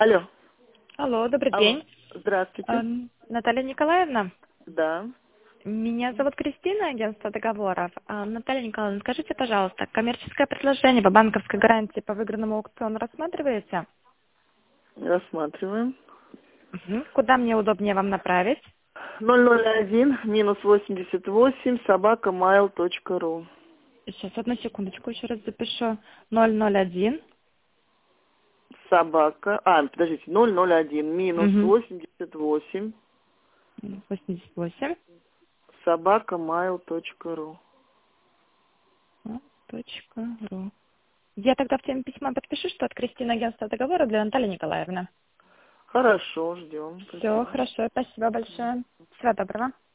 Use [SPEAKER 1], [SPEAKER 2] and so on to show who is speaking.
[SPEAKER 1] Алло.
[SPEAKER 2] Алло, добрый
[SPEAKER 1] Алло.
[SPEAKER 2] день.
[SPEAKER 1] Здравствуйте.
[SPEAKER 2] Наталья Николаевна,
[SPEAKER 1] Да.
[SPEAKER 2] меня зовут Кристина, агентство договоров. Наталья Николаевна, скажите, пожалуйста, коммерческое предложение по банковской гарантии по выигранному аукциону рассматриваете?
[SPEAKER 1] Рассматриваем.
[SPEAKER 2] Куда мне удобнее вам направить?
[SPEAKER 1] 001 -88 @mail.ru.
[SPEAKER 2] Сейчас, одну секундочку, еще раз запишу. 001.
[SPEAKER 1] Подождите, 001
[SPEAKER 2] Угу.
[SPEAKER 1] -88
[SPEAKER 2] 88.
[SPEAKER 1] @mail.ru.
[SPEAKER 2] .ру. Я тогда в теме письма подпишу, что от Кристины агентства договора для Натальи Николаевны.
[SPEAKER 1] Хорошо, ждем.
[SPEAKER 2] Все,
[SPEAKER 1] Спасибо.
[SPEAKER 2] хорошо, спасибо большое. Всего доброго.